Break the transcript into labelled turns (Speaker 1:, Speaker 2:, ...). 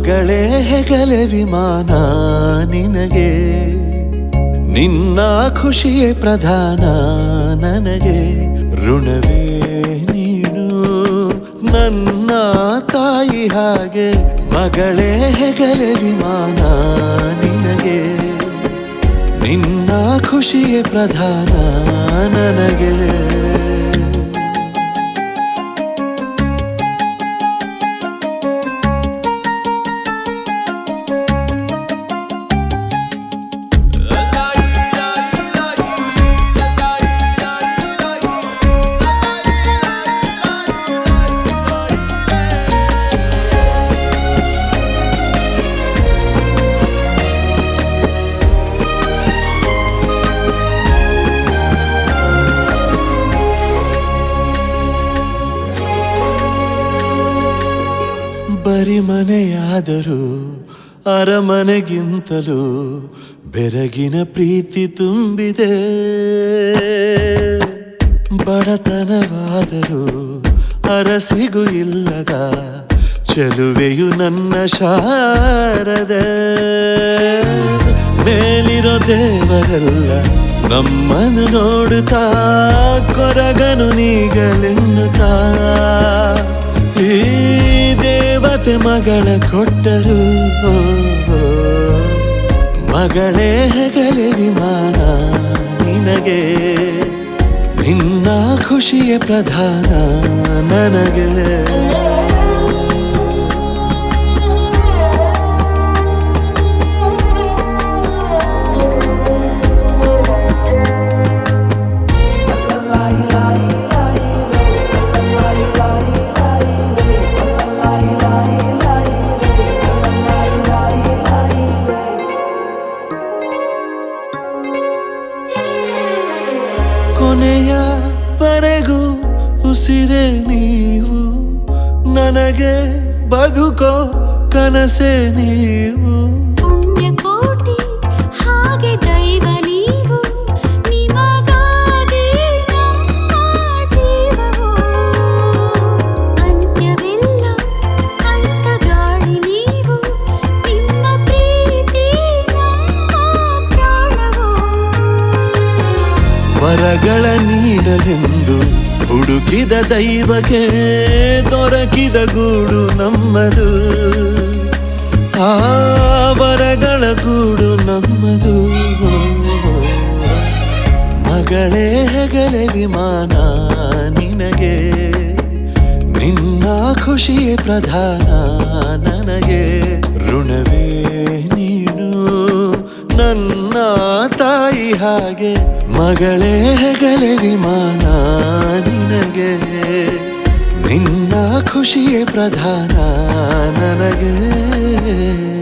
Speaker 1: ಮಗಳೇ ಹೆಗಲೆ ವಿಮಾನ ನಿನಗೆ, ನಿನ್ನ ಖುಷಿಯೇ ಪ್ರಧಾನ ನನಗೆ. ಋಣವೇ ನೀನು ನನ್ನ ತಾಯಿ ಹಾಗೆ, ಮಗಳೇ ಹೆಗಲೆ ವಿಮಾನ ನಿನಗೆ, ನಿನ್ನ ಖುಷಿಯೇ ಪ್ರಧಾನ ನನಗೆ. ಬರಿಮನೆಯಾದರೂ ಅರಮನೆಗಿಂತಲೂ ಬೆರಗಿನ ಪ್ರೀತಿ ತುಂಬಿದೆ. ಬಡತನವಾದರೂ ಅರಸಿಗೂ ಇಲ್ಲದ ಚೆಲುವೆಯು ನನ್ನ ಶಾರದೆ. ಮೇಲಿರೋ ದೇವರೆಲ್ಲ ನಮ್ಮನ್ನು ನೋಡುತ್ತಾ ಕೊರಗನು ನೀಗಲೆನ್ನುತ್ತಾ, ಈ ದೇವತೆ ಮಗಳ ಕೊಟ್ಟರು. ಮಗಳೇ ಹೆಗಲೆ ವಿಮಾನ ನಿನಗೆ, ನಿನ್ನ ಖುಷಿಯೇ ಪ್ರಧಾನ ನನಗೆ. ಕೊನೆಯವರೆಗೂ ಉಸಿರೇ ನೀವು ನನಗೆ, ಬದುಕೋ ಕನಸೇ ನೀವು.
Speaker 2: ಪುಣ್ಯಕೋಟಿ ಹಾಗೆ ದೈವ ನೀವು, ನಿಮಗಾಗಿ ನಮ್ಮ ಜೀವವು. ಅಂತ್ಯವಿಲ್ಲ ಅಂತ ಗಾಳಿ ನೀವು, ನಿಮ್ಮ ಪ್ರೀತಿ ನಮ್ಮ ಪ್ರಾಣವು.
Speaker 1: ವರಗಳ ನೀಡಲೆಂದು ಹುಡುಕಿದ ದೈವಕ್ಕೆ ದೊರಕಿದ ಗೂಡು ನಮ್ಮದು. ಆ ವರಗಳ ಗೂಡು ನಮ್ಮದು. ಮಗಳೇ ಹೆಗಲೆ ವಿಮಾನ ನಿನಗೆ, ನಿನ್ನ ಖುಷಿಯೇ ಪ್ರಧಾನ ನನಗೆ. ಋಣವೇ ನೀನು ನನ್ನ ತಾಯಿ ಹಾಗೆ, ಮಗಳೇ ಹೆಗಲೆ ವಿಮಾನ ನಿನಗೆ, ನಿನ್ನ ಖುಷಿಯೇ ಪ್ರಧಾನ ನನಗೆ.